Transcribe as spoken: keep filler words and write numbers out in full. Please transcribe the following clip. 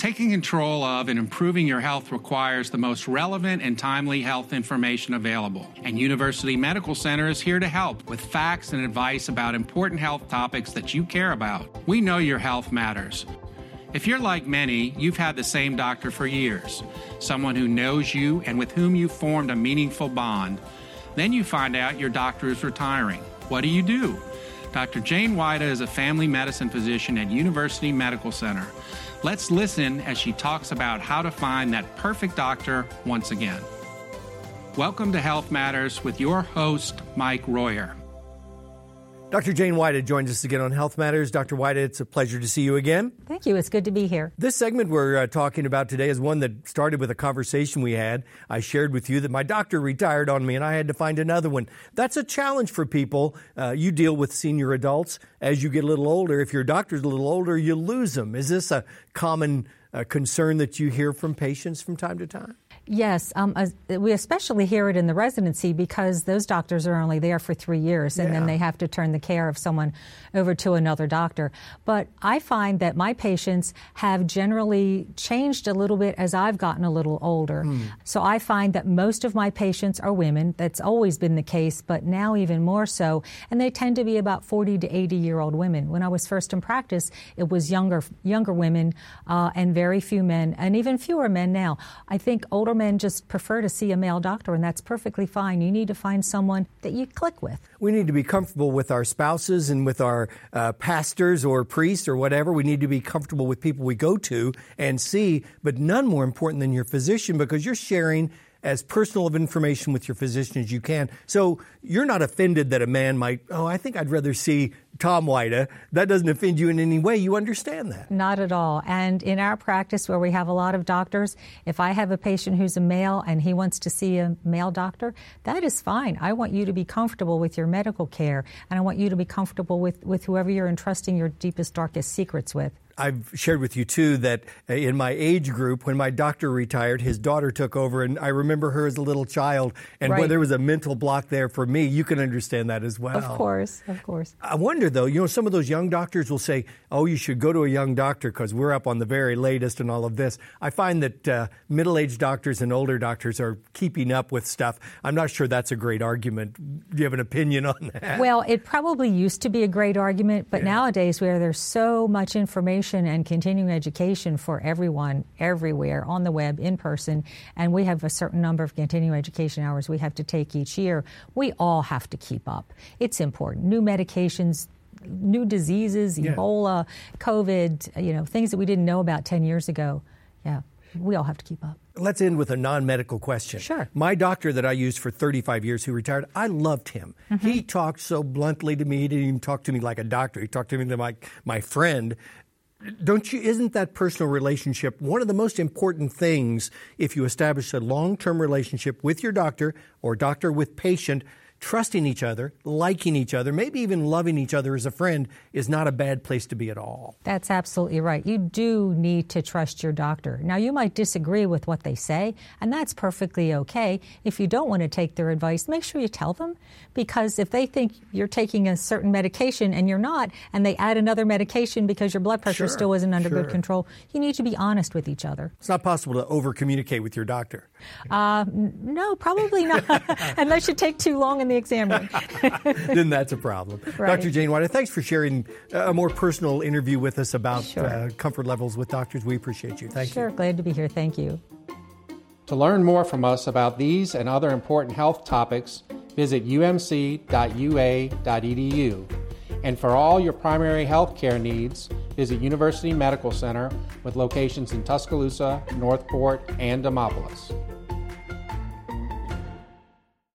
Taking control of and improving your health requires the most relevant and timely health information available. And University Medical Center is here to help with facts and advice about important health topics that you care about. We know your health matters. If you're like many, you've had the same doctor for years, someone who knows you and with whom you've formed a meaningful bond. Then you find out your doctor is retiring. What do you do? Doctor Jane Wida is a family medicine physician at University Medical Center. Let's listen as she talks about how to find that perfect doctor once again. Welcome to Health Matters with your host, Mike Royer. Doctor Jane Wida joins us again on Health Matters. Doctor Wida, it's a pleasure to see you again. Thank you. It's good to be here. This segment we're uh, talking about today is one that started with a conversation we had. I shared with you that my doctor retired on me and I had to find another one. That's a challenge for people. Uh, you deal with senior adults. As you get a little older, if your doctor's a little older, you lose them. Is this a common uh, concern that you hear from patients from time to time? Yes, um, uh, we especially hear it in the residency because those doctors are only there for three years and yeah. then they have to turn the care of someone over to another doctor. But I find that my patients have generally changed a little bit as I've gotten a little older. Mm. So I find that most of my patients are women. That's always been the case, but now even more so. And they tend to be about forty to eighty year old women. When I was first in practice, it was younger younger women uh, and very few men, and even fewer men now. I think older men just prefer to see a male doctor, and that's perfectly fine. You need to find someone that you click with. We need to be comfortable with our spouses and with our uh, pastors or priests or whatever. We need to be comfortable with people we go to and see, but none more important than your physician, because you're sharing as personal of information with your physician as you can. So you're not offended that a man might, oh, I think I'd rather see Tom Wida. That doesn't offend you in any way. You understand that. Not at all. And in our practice where we have a lot of doctors, if I have a patient who's a male and he wants to see a male doctor, that is fine. I want you to be comfortable with your medical care, and I want you to be comfortable with, with whoever you're entrusting your deepest, darkest secrets with. I've shared with you, too, that in my age group, when my doctor retired, his daughter took over, and I remember her as a little child. And right. when there was a mental block there for me, you can understand that as well. Of course, of course. I wonder, though, you know, some of those young doctors will say, oh, you should go to a young doctor because we're up on the very latest and all of this. I find that uh, middle-aged doctors and older doctors are keeping up with stuff. I'm not sure that's a great argument. Do you have an opinion on that? Well, it probably used to be a great argument, but yeah. nowadays where there's so much information and continuing education for everyone, everywhere, on the web, in person, and we have a certain number of continuing education hours we have to take each year, we all have to keep up. It's important. New medications, new diseases, yeah. Ebola, COVID, you know, things that we didn't know about ten years ago. Yeah, we all have to keep up. Let's end with a non-medical question. Sure. My doctor that I used for thirty-five years who retired, I loved him. Mm-hmm. He talked so bluntly to me. He didn't even talk to me like a doctor. He talked to me like my friend. Don't you, isn't that personal relationship one of the most important things if you establish a long-term relationship with your doctor or doctor with patient? Trusting each other, liking each other, maybe even loving each other as a friend is not a bad place to be at all. That's absolutely right. You do need to trust your doctor. Now, you might disagree with what they say, and that's perfectly okay. If you don't want to take their advice, make sure you tell them, because if they think you're taking a certain medication and you're not, and they add another medication because your blood pressure sure, still isn't under sure. good control, you need to be honest with each other. It's not possible to over-communicate with your doctor. Uh, no, probably not, unless you take too long in the exam room. Then that's a problem. Right. Doctor Jane Wida, thanks for sharing a more personal interview with us about sure. uh, comfort levels with doctors. We appreciate you. Thank sure. you. Sure, glad to be here. Thank you. To learn more from us about these and other important health topics, visit u m c dot u a dot e d u. And for all your primary health care needs, visit University Medical Center with locations in Tuscaloosa, Northport, and Demopolis.